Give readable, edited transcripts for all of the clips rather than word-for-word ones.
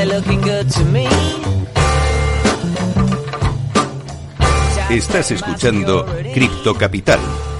Estás escuchando Cripto Capital.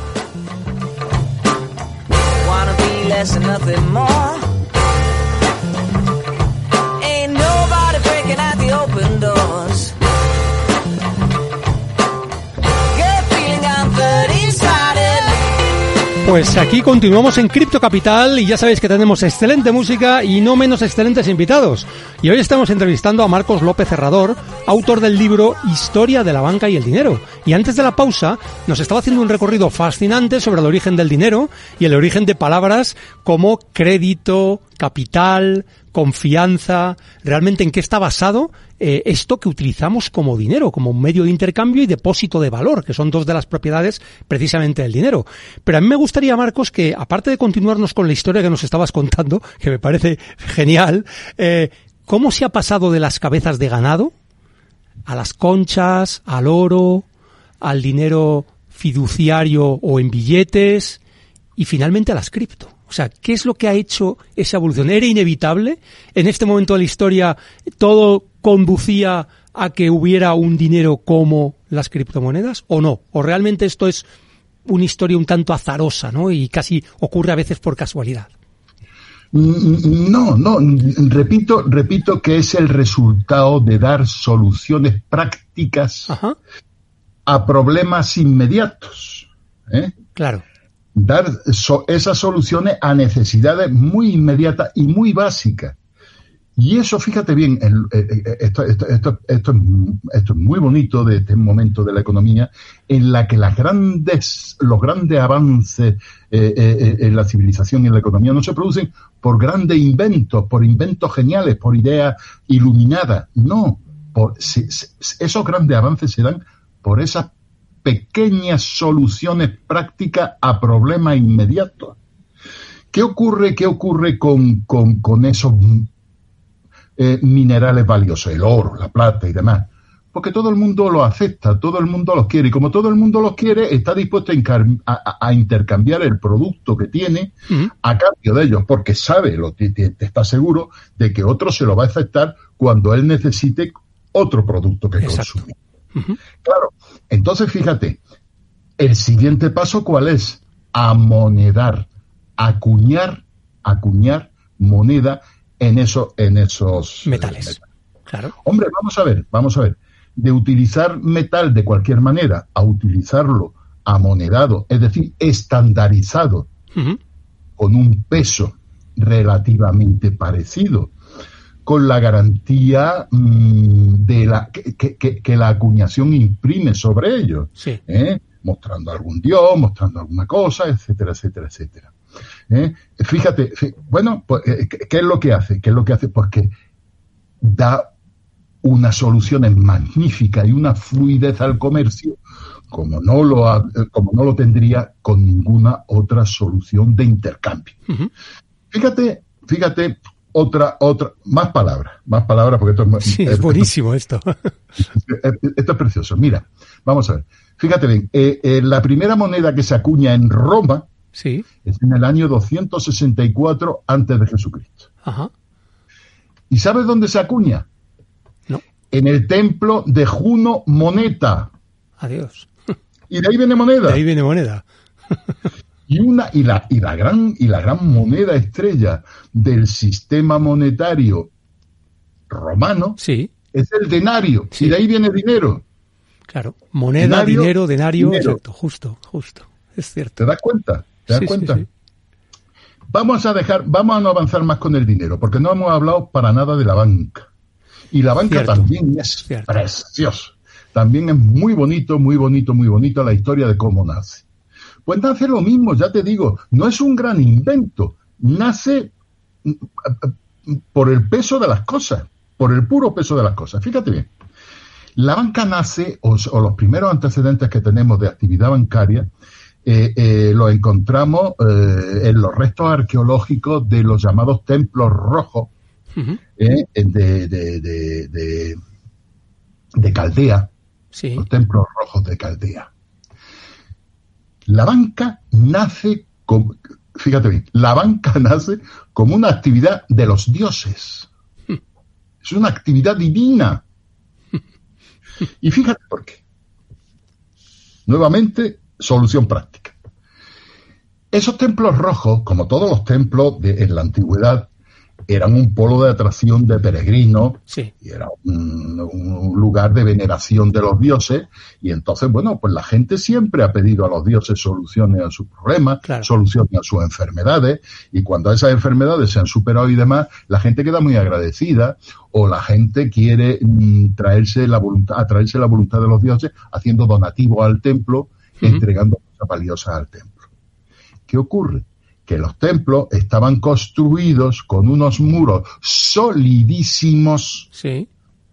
Pues aquí continuamos en Cripto Capital y ya sabéis que tenemos excelente música y no menos excelentes invitados. Y hoy estamos entrevistando a Marcos López Herrador, autor del libro Historia de la banca y el dinero. Y antes de la pausa nos estaba haciendo un recorrido fascinante sobre el origen del dinero y el origen de palabras como crédito, capital, confianza, realmente en qué está basado esto que utilizamos como dinero, como un medio de intercambio y depósito de valor, que son dos de las propiedades precisamente del dinero. Pero a mí me gustaría, Marcos, que aparte de continuarnos con la historia que nos estabas contando, que me parece genial, ¿cómo se ha pasado de las cabezas de ganado a las conchas, al oro, al dinero fiduciario o en billetes y finalmente a las cripto? O sea, ¿qué es lo que ha hecho esa evolución? ¿Era inevitable? ¿En este momento de la historia todo conducía a que hubiera un dinero como las criptomonedas o no? ¿O realmente esto es una historia un tanto azarosa, ¿no? Y casi ocurre a veces por casualidad. No, repito que es el resultado de dar soluciones prácticas a problemas inmediatos. Claro. Dar esas soluciones a necesidades muy inmediatas y muy básicas. Y eso, fíjate bien, esto es muy bonito de este momento de la economía, en la que los grandes avances en la civilización y en la economía no se producen por grandes inventos, por inventos geniales, por ideas iluminadas. No, esos grandes avances se dan por esas pequeñas soluciones prácticas a problemas inmediatos. ¿Qué ocurre con esos minerales valiosos, el oro, la plata y demás? Porque todo el mundo los acepta, todo el mundo los quiere, y como todo el mundo los quiere, está dispuesto a intercambiar el producto que tiene a cambio de ellos, porque sabe, está seguro de que otro se lo va a aceptar cuando él necesite otro producto que consumir. Claro, entonces fíjate, el siguiente paso ¿cuál es? Amonedar, acuñar moneda en esos metales. Claro. Hombre, vamos a ver, de utilizar metal de cualquier manera a utilizarlo amonedado, es decir, estandarizado, con un peso relativamente parecido, con la garantía de que la acuñación imprime sobre ellos, mostrando algún dios, mostrando alguna cosa, etcétera, etcétera, etcétera. Fíjate, bueno, pues, ¿qué es lo que hace? Pues que da unas soluciones magníficas y una fluidez al comercio como no lo tendría con ninguna otra solución de intercambio. Fíjate, otra, más palabras, porque esto es buenísimo esto. Esto es precioso. Mira, vamos a ver. Fíjate bien, la primera moneda que se acuña en Roma es en el año 264 antes de Jesucristo. ¿Y sabes dónde se acuña? No. En el templo de Juno Moneta. Adiós. Y de ahí viene moneda. De ahí viene moneda. Y la gran moneda estrella del sistema monetario romano es el denario. Y de ahí viene dinero. Claro, moneda, denario. Exacto, justo. Es cierto. ¿Te das cuenta? Sí. Vamos a no avanzar más con el dinero, porque no hemos hablado para nada de la banca. Y la banca también es precioso. También es muy bonito la historia de cómo nace. Pues nace lo mismo, ya te digo, no es un gran invento, nace por el peso de las cosas, por el puro peso de las cosas. Fíjate bien, la banca nace, o los primeros antecedentes que tenemos de actividad bancaria, lo encontramos en los restos arqueológicos de los llamados templos rojos de Caldea, los templos rojos de Caldea. La banca nace como una actividad de los dioses. Es una actividad divina. Y fíjate por qué. Nuevamente, solución práctica. Esos templos rojos, como todos los templos en la antigüedad, eran un polo de atracción de peregrinos, sí. Y era un lugar de veneración de los dioses, y entonces, bueno, pues la gente siempre ha pedido a los dioses soluciones a sus problemas, claro. Soluciones a sus enfermedades, y cuando esas enfermedades se han superado y demás, la gente queda muy agradecida, o la gente quiere atraerse la voluntad de los dioses haciendo donativos al templo, entregando cosas valiosas al templo. ¿Qué ocurre? Que los templos estaban construidos con unos muros solidísimos, sí.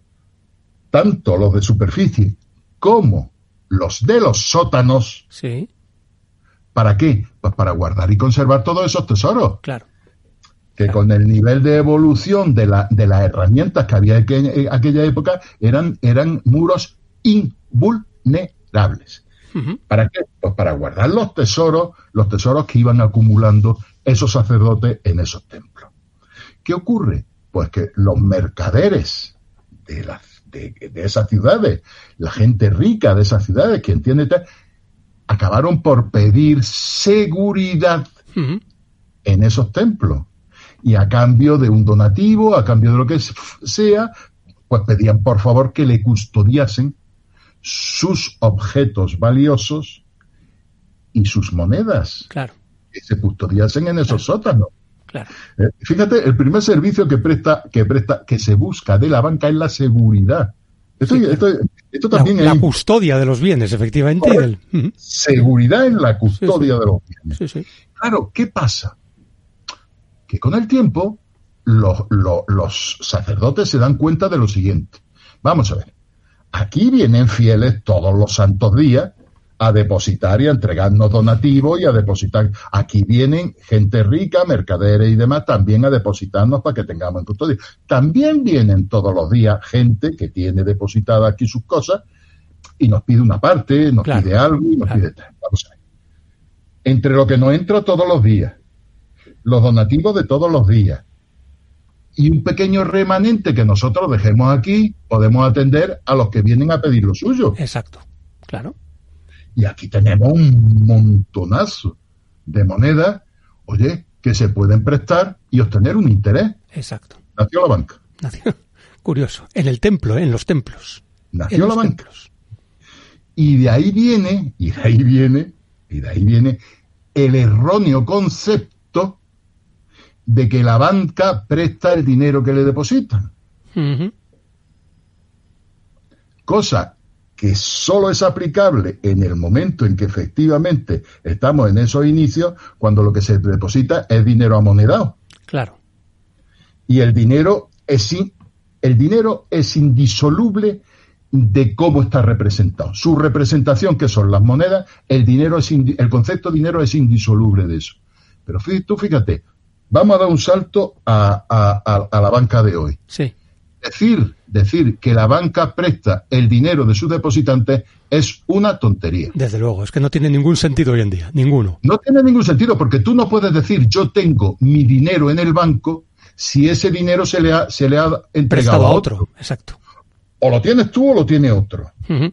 Tanto los de superficie como los de los sótanos. Sí. ¿Para qué? Pues para guardar y conservar todos esos tesoros. Claro. Que con el nivel de evolución de las herramientas que había en aquella época, eran muros invulnerables. ¿Para qué? Pues para guardar los tesoros que iban acumulando esos sacerdotes en esos templos. ¿Qué ocurre? Pues que los mercaderes de esas ciudades, la gente rica de esas ciudades, que entiende, acabaron por pedir seguridad en esos templos. Y a cambio de un donativo, a cambio de lo que sea, pues pedían por favor que le custodiasen sus objetos valiosos y sus monedas, claro, que se custodiasen en esos sótanos. Claro. Fíjate, el primer servicio que se busca de la banca es la seguridad. Esto también la custodia de los bienes, efectivamente. Seguridad en la custodia de los bienes. Sí, sí. Claro, ¿qué pasa? Que con el tiempo los sacerdotes se dan cuenta de lo siguiente. Vamos a ver. Aquí vienen fieles todos los santos días a depositar y a entregarnos donativos y a depositar. Aquí vienen gente rica, mercaderes y demás, también a depositarnos para que tengamos en custodia. También vienen todos los días gente que tiene depositada aquí sus cosas y nos pide una parte, nos pide algo y nos pide tal. Vamos a ver. Entre lo que nos entra todos los días, los donativos de todos los días, y un pequeño remanente que nosotros dejemos aquí, podemos atender a los que vienen a pedir lo suyo. Exacto, claro. Y aquí tenemos un montonazo de monedas, oye, que se pueden prestar y obtener un interés. Exacto. Nació la banca. Curioso. En el templo, en los templos. Nació la banca. Y de ahí viene el erróneo concepto de que la banca presta el dinero que le depositan. Cosa que solo es aplicable en el momento en que efectivamente estamos en esos inicios, cuando lo que se deposita es dinero amonedado. Claro. Y el dinero es indisoluble de cómo está representado. Su representación, que son las monedas, el concepto de dinero es indisoluble de eso. Pero tú fíjate, vamos a dar un salto a la banca de hoy. Sí. Decir que la banca presta el dinero de sus depositantes es una tontería. Desde luego, es que no tiene ningún sentido hoy en día, ninguno. No tiene ningún sentido, porque tú no puedes decir yo tengo mi dinero en el banco si ese dinero se le ha entregado a otro. Exacto. O lo tienes tú o lo tiene otro.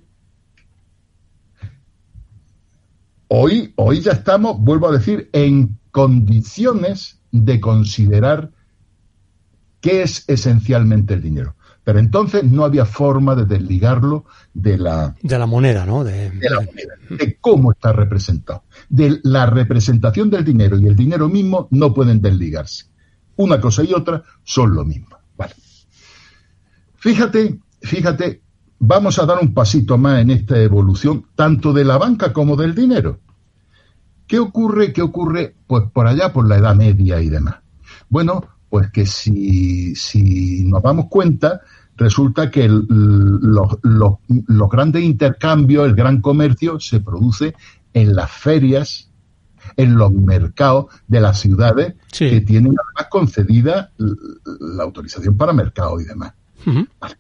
Hoy ya estamos, vuelvo a decir, en condiciones de considerar qué es esencialmente el dinero. Pero entonces no había forma de desligarlo de la moneda, ¿no? De la moneda, de cómo está representado. De la representación del dinero y el dinero mismo no pueden desligarse. Una cosa y otra son lo mismo. Vale. Fíjate, vamos a dar un pasito más en esta evolución, tanto de la banca como del dinero. ¿Qué ocurre? Pues por allá, por la Edad Media y demás. Bueno, pues que si nos damos cuenta, resulta que los grandes intercambios, el gran comercio, se produce en las ferias, en los mercados de las ciudades, que tienen además concedida la autorización para mercado y demás. Vale.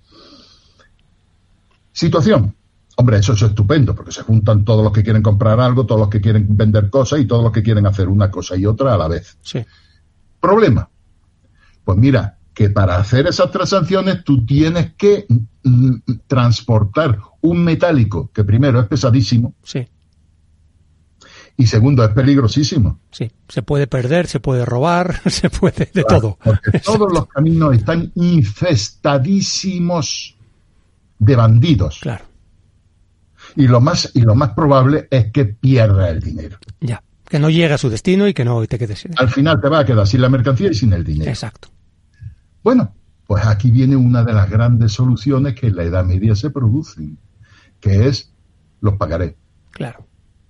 Situación. Hombre, eso es estupendo, porque se juntan todos los que quieren comprar algo, todos los que quieren vender cosas y todos los que quieren hacer una cosa y otra a la vez. Sí. Problema. Pues mira, que para hacer esas transacciones tú tienes que transportar un metálico que primero es pesadísimo. Sí. Y segundo, es peligrosísimo. Sí, se puede perder, se puede robar, se puede de todo. Porque todos los caminos están infestadísimos de bandidos. Claro. Y lo más probable es que pierda el dinero. Ya, que no llegue a su destino y que no te quedes sin él. Al final te va a quedar sin la mercancía y sin el dinero. Exacto. Bueno, pues aquí viene una de las grandes soluciones que en la Edad Media se producen, que es los pagarés. Claro.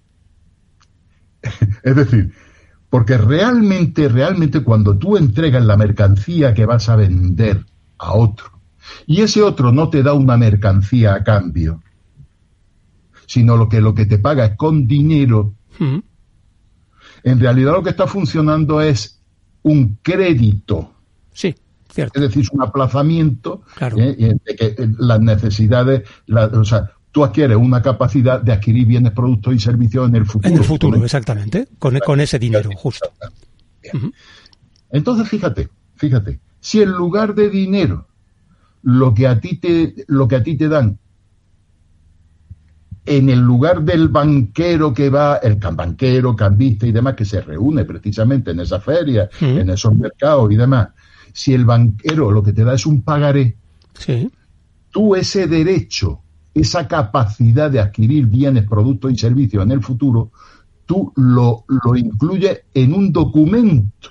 Es decir, porque realmente cuando tú entregas la mercancía que vas a vender a otro, y ese otro no te da una mercancía a cambio, sino lo que te paga es con dinero, en realidad lo que está funcionando es un crédito. Sí, cierto. Es decir, es un aplazamiento, claro. De que las necesidades, o sea, tú adquieres una capacidad de adquirir bienes, productos y servicios en el futuro. En el futuro, exactamente, con ese dinero, justo. Entonces, fíjate, si en lugar de dinero lo que a ti te dan, en el lugar del banquero que va, el banquero, cambista y demás, que se reúne precisamente en esa feria, en esos mercados y demás, si el banquero lo que te da es un pagaré, sí, tú ese derecho, esa capacidad de adquirir bienes, productos y servicios en el futuro, tú lo incluyes en un documento.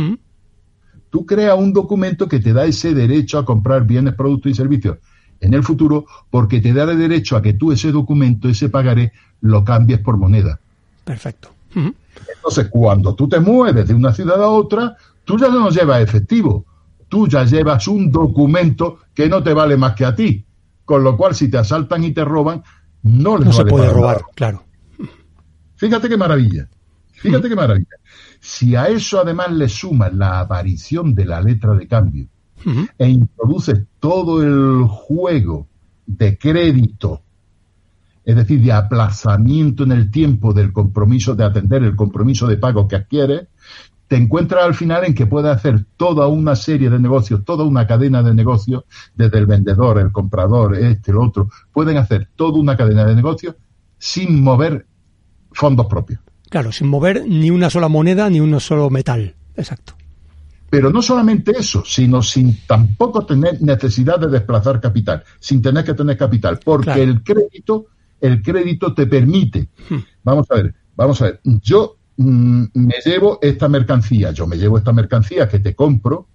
Tú creas un documento que te da ese derecho a comprar bienes, productos y servicios en el futuro, porque te da el derecho a que tú ese documento, ese pagaré, lo cambies por moneda. Perfecto. Entonces, cuando tú te mueves de una ciudad a otra, tú ya no llevas efectivo, tú ya llevas un documento que no te vale más que a ti. Con lo cual, si te asaltan y te roban, no les vale se puede robar, nada. claro. Fíjate qué maravilla. Fíjate qué maravilla. Si a eso además le sumas la aparición de la letra de cambio e introduces todo el juego de crédito, es decir, de aplazamiento en el tiempo del compromiso de atender el compromiso de pago que adquieres, te encuentras al final en que puedes hacer toda una serie de negocios, toda una cadena de negocios, desde el vendedor, el comprador, el otro, pueden hacer toda una cadena de negocios sin mover fondos propios. Claro, sin mover ni una sola moneda ni un solo metal. Exacto. Pero no solamente eso, sino sin tampoco tener necesidad de desplazar capital, sin tener que tener capital, porque claro, el crédito te permite. Vamos a ver, yo me llevo esta mercancía que te compro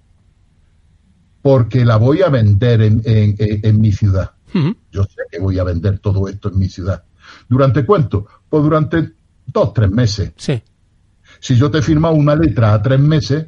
porque la voy a vender en mi ciudad. Yo sé que voy a vender todo esto en mi ciudad. ¿Durante cuánto? Pues durante 2-3 meses. Sí. Si yo te he firmado una letra a 3 meses,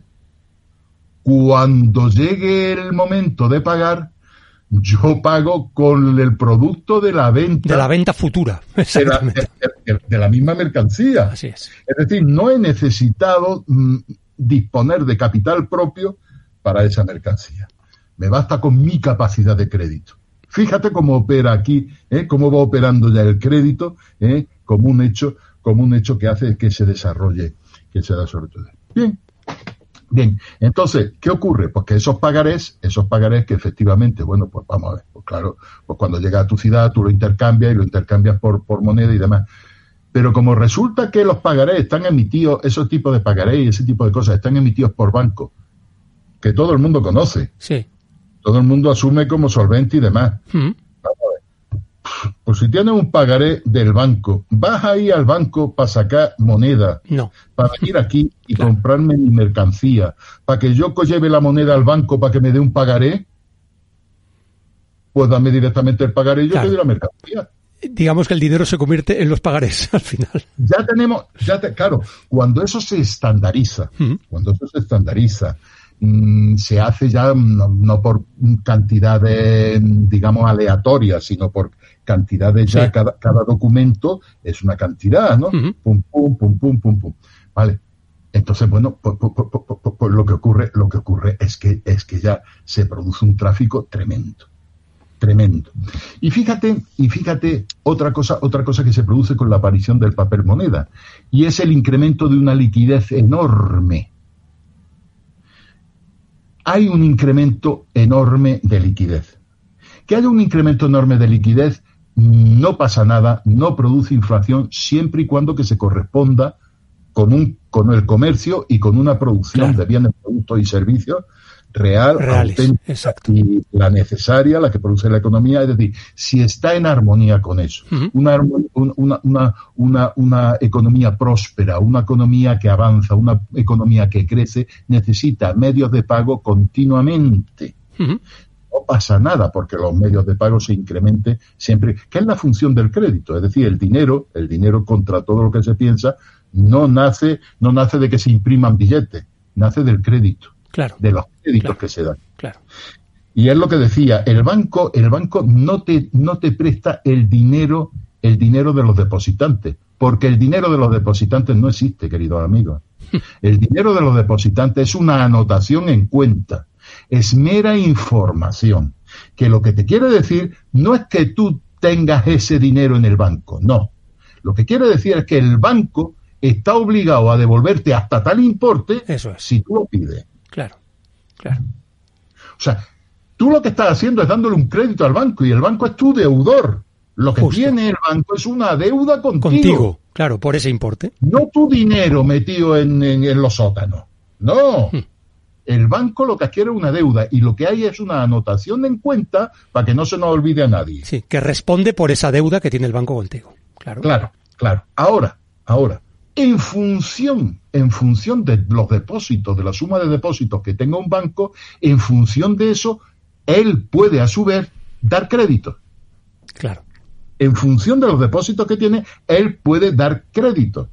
cuando llegue el momento de pagar, yo pago con el producto de la venta. De la venta futura, exactamente. De la misma mercancía. Así es. Es decir, no he necesitado disponer de capital propio para esa mercancía. Me basta con mi capacidad de crédito. Fíjate cómo opera aquí, cómo va operando ya el crédito, como un hecho que hace que se desarrolle todo. Bien, entonces, ¿qué ocurre? Pues que esos pagarés que efectivamente, bueno, pues vamos a ver, pues claro, pues cuando llega a tu ciudad tú lo intercambias por moneda y demás. Pero como resulta que los pagarés están emitidos, esos tipos de pagarés y ese tipo de cosas están emitidos por bancos, que todo el mundo conoce. Sí. Todo el mundo asume como solvente y demás. Vamos a ver. Pues si tienes un pagaré del banco, ¿vas a ir al banco para sacar moneda? No. Para venir aquí y comprarme mi mercancía, para que yo lleve la moneda al banco para que me dé un pagaré, pues dame directamente el pagaré y yo te doy la mercancía. Digamos que el dinero se convierte en los pagarés al final. Claro, cuando eso se estandariza, se hace ya no por cantidades, digamos, aleatorias, sino por cantidades ya, cada documento es una cantidad, ¿no? Pum, pum, pum, pum, pum, pum. Vale. Entonces, bueno, pues lo que ocurre es que ya se produce un tráfico tremendo. Y fíjate otra cosa que se produce con la aparición del papel moneda, y es el incremento de una liquidez enorme. hay un incremento enorme de liquidez. Que haya un incremento enorme de liquidez no pasa nada, no produce inflación, siempre y cuando que se corresponda con el comercio y con una producción de bienes, productos y servicios reales, auténtica y la necesaria, la que produce la economía. Es decir, si está en armonía con eso, una economía próspera, una economía que avanza, una economía que crece, necesita medios de pago continuamente. No pasa nada porque los medios de pago se incrementen siempre, que es la función del crédito. Es decir, el dinero contra todo lo que se piensa, no nace de que se impriman billetes, nace del crédito, de los créditos que se dan. Y es lo que decía, el banco no te presta el dinero de los depositantes, porque el dinero de los depositantes no existe, queridos amigos. El dinero de los depositantes es una anotación en cuenta. Es mera información, que lo que te quiere decir no es que tú tengas ese dinero en el banco, no. Lo que quiere decir es que el banco está obligado a devolverte hasta tal importe si tú lo pides. Claro. O sea, tú lo que estás haciendo es dándole un crédito al banco y el banco es tu deudor. Lo que tiene el banco es una deuda contigo. Claro, por ese importe. No tu dinero metido en los sótanos. No. El banco lo que adquiere es una deuda y lo que hay es una anotación en cuenta para que no se nos olvide a nadie. Sí, que responde por esa deuda que tiene el banco contigo. Claro. Ahora, en función de los depósitos, de la suma de depósitos que tenga un banco, en función de eso, él puede a su vez dar crédito. Claro. En función de los depósitos que tiene, él puede dar crédito.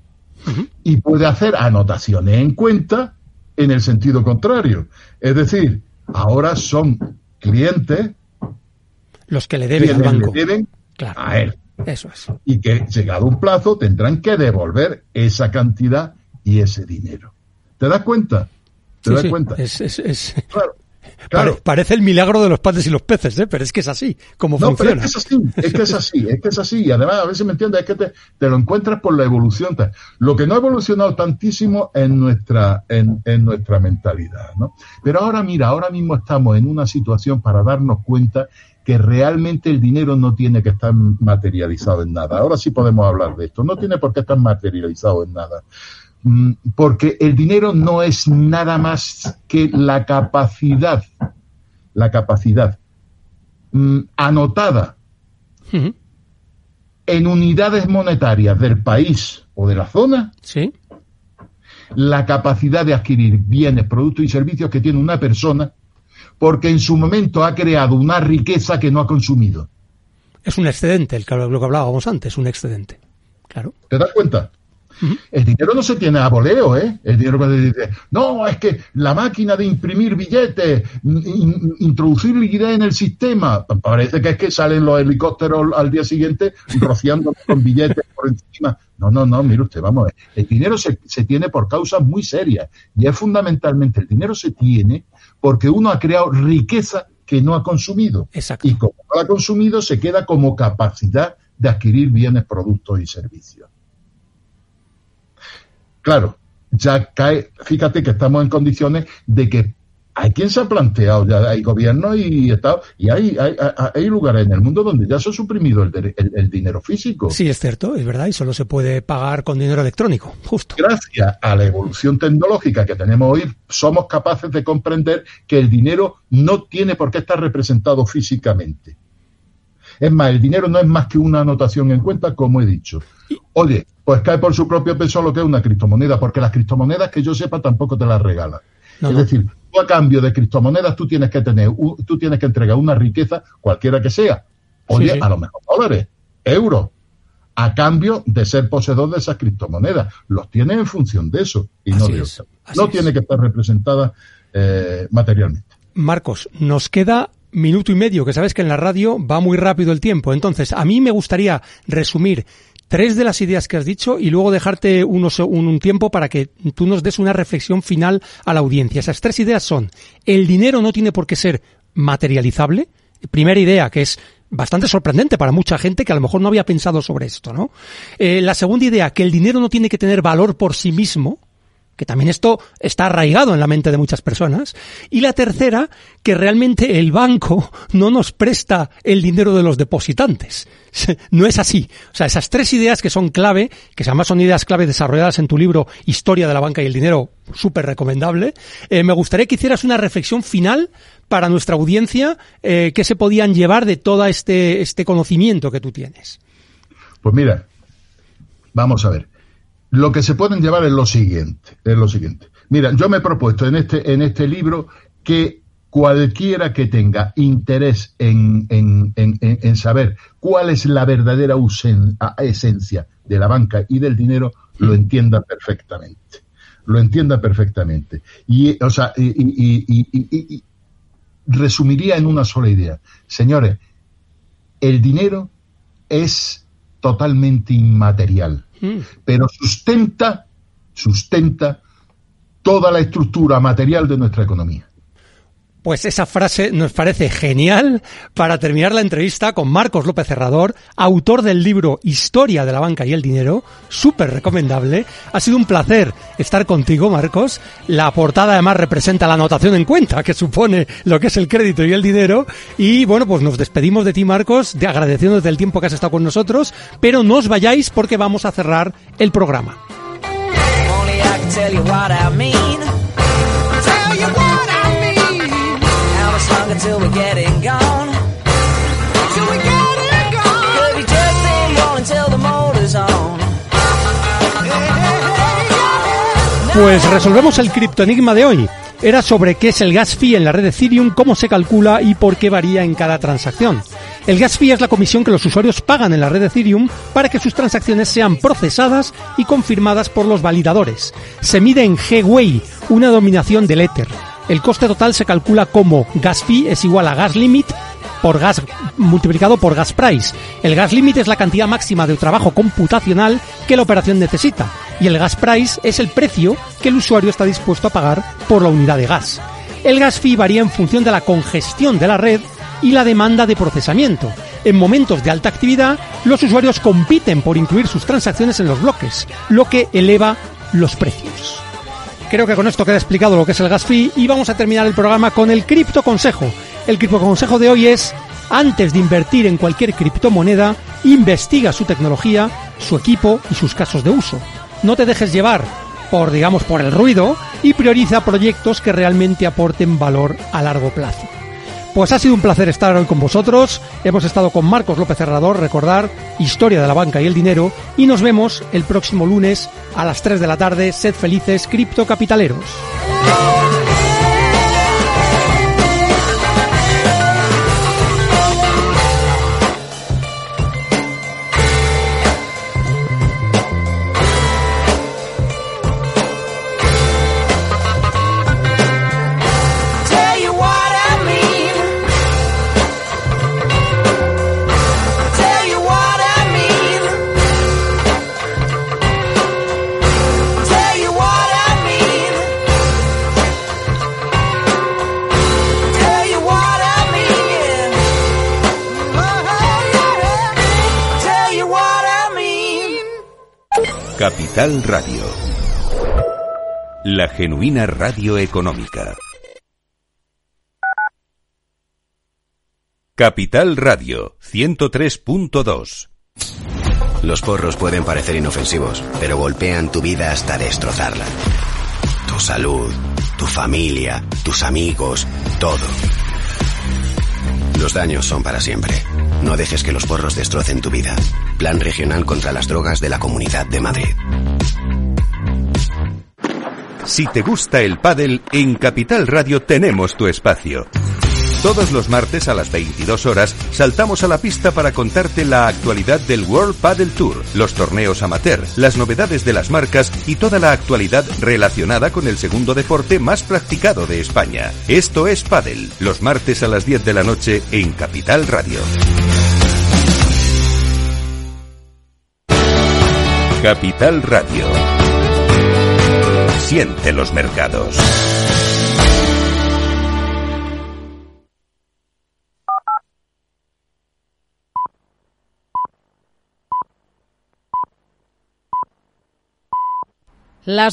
Y puede hacer anotaciones en cuenta en el sentido contrario. Es decir, ahora son clientes los que le deben al banco. Le deben a él. Eso es. Y que, llegado un plazo, tendrán que devolver esa cantidad y ese dinero. ¿Te das cuenta? ¿Te das cuenta? Claro. Parece el milagro de los panes y los peces, pero es que es así, como funciona. Pero es que es así. Y además, a veces me entiendes, es que te lo encuentras por la evolución. Lo que no ha evolucionado tantísimo es nuestra mentalidad, ¿no? Pero ahora mismo estamos en una situación para darnos cuenta que realmente el dinero no tiene que estar materializado en nada. Ahora sí podemos hablar de esto. No tiene por qué estar materializado en nada. Porque el dinero no es nada más que la capacidad anotada en unidades monetarias del país o de la zona, la capacidad de adquirir bienes, productos y servicios que tiene una persona porque en su momento ha creado una riqueza que no ha consumido. Es un excedente, lo que hablábamos antes, un excedente. Claro. ¿Te das cuenta? El dinero no se tiene a voleo, ¿eh? El dinero cuando dice, no, es que la máquina de imprimir billetes, introducir liquidez en el sistema, parece que es que salen los helicópteros al día siguiente rociando con billetes por encima. No, mire usted, vamos a ver. El dinero se tiene por causas muy serias y es fundamentalmente el dinero se tiene porque uno ha creado riqueza que no ha consumido. Exacto. Y como no la ha consumido, se queda como capacidad de adquirir bienes, productos y servicios. Claro, ya cae, fíjate que estamos en condiciones de que hay quien se ha planteado, ya hay gobiernos y estados, y hay lugares en el mundo donde ya se ha suprimido el dinero físico. Sí, es cierto, es verdad, y solo se puede pagar con dinero electrónico, justo. Gracias a la evolución tecnológica que tenemos hoy, somos capaces de comprender que el dinero no tiene por qué estar representado físicamente. Es más, el dinero no es más que una anotación en cuenta, como he dicho. Oye, pues cae por su propio peso lo que es una criptomoneda, porque las criptomonedas, que yo sepa, tampoco te las regalan. Es decir, tú a cambio de criptomonedas tú tienes que entregar una riqueza, cualquiera que sea. Oye, a lo mejor dólares, euros, a cambio de ser poseedor de esas criptomonedas. Los tienes en función de eso y no de otra. No tiene que estar representada materialmente. Marcos, nos queda minuto y medio, que sabes que en la radio va muy rápido el tiempo. Entonces, a mí me gustaría resumir 3 de las ideas que has dicho y luego dejarte un tiempo para que tú nos des una reflexión final a la audiencia. Esas 3 ideas son: el dinero no tiene por qué ser materializable. Primera idea, que es bastante sorprendente para mucha gente que a lo mejor no había pensado sobre esto, ¿no? La segunda idea, que el dinero no tiene que tener valor por sí mismo, que también esto está arraigado en la mente de muchas personas. Y la tercera, que realmente el banco no nos presta el dinero de los depositantes. No es así. O sea, esas tres ideas que son clave, que además son ideas clave desarrolladas en tu libro Historia de la Banca y el Dinero, súper recomendable, me gustaría que hicieras una reflexión final para nuestra audiencia, que se podían llevar de todo este conocimiento que tú tienes. Pues mira, vamos a ver. Lo que se pueden llevar es lo siguiente. Mira, yo me he propuesto en este libro que cualquiera que tenga interés en saber cuál es la verdadera esencia de la banca y del dinero, lo entienda perfectamente. Y resumiría en una sola idea. Señores, el dinero es totalmente inmaterial, pero sustenta toda la estructura material de nuestra economía. Pues esa frase nos parece genial para terminar la entrevista con Marcos López Serrador, autor del libro Historia de la Banca y el Dinero, súper recomendable. Ha sido un placer estar contigo, Marcos. La portada además representa la anotación en cuenta, que supone lo que es el crédito y el dinero. Y bueno, pues nos despedimos de ti, Marcos, agradeciéndote el tiempo que has estado con nosotros, pero no os vayáis porque vamos a cerrar el programa. Until we're getting gone. Till we're getting gone. Could be just been rolling till the motor's on. Pues resolvemos el criptoenigma de hoy. Era sobre qué es el gas fee en la red de Ethereum, cómo se calcula y por qué varía en cada transacción. El gas fee es la comisión que los usuarios pagan en la red de Ethereum para que sus transacciones sean procesadas y confirmadas por los validadores. Se mide en Gwei, una dominación del Ether. El coste total se calcula como gas fee es igual a gas limit por gas multiplicado por gas price. El gas limit es la cantidad máxima de trabajo computacional que la operación necesita y el gas price es el precio que el usuario está dispuesto a pagar por la unidad de gas. El gas fee varía en función de la congestión de la red y la demanda de procesamiento. En momentos de alta actividad, los usuarios compiten por incluir sus transacciones en los bloques, lo que eleva los precios. Creo que con esto queda explicado lo que es el gas fee y vamos a terminar el programa con el criptoconsejo. El criptoconsejo de hoy es: antes de invertir en cualquier criptomoneda, investiga su tecnología, su equipo y sus casos de uso. No te dejes llevar por el ruido y prioriza proyectos que realmente aporten valor a largo plazo. Pues ha sido un placer estar hoy con vosotros. Hemos estado con Marcos López Serrador, recordar Historia de la Banca y el Dinero, y nos vemos el próximo lunes a las 3 de la tarde. Sed felices, criptocapitaleros. Capital Radio, la genuina radio económica. Capital Radio 103.2. Los porros pueden parecer inofensivos, pero golpean tu vida hasta destrozarla. Tu salud, tu familia, tus amigos, todo. Los daños son para siempre. No dejes que los porros destrocen tu vida. Plan Regional contra las Drogas de la Comunidad de Madrid. Si te gusta el pádel, en Capital Radio tenemos tu espacio. Todos los martes a las 22 horas saltamos a la pista para contarte la actualidad del World Padel Tour, los torneos amateur, las novedades de las marcas y toda la actualidad relacionada con el segundo deporte más practicado de España. Esto es Pádel, los martes a las 10 de la noche en Capital Radio. Capital Radio. Siente los mercados. Las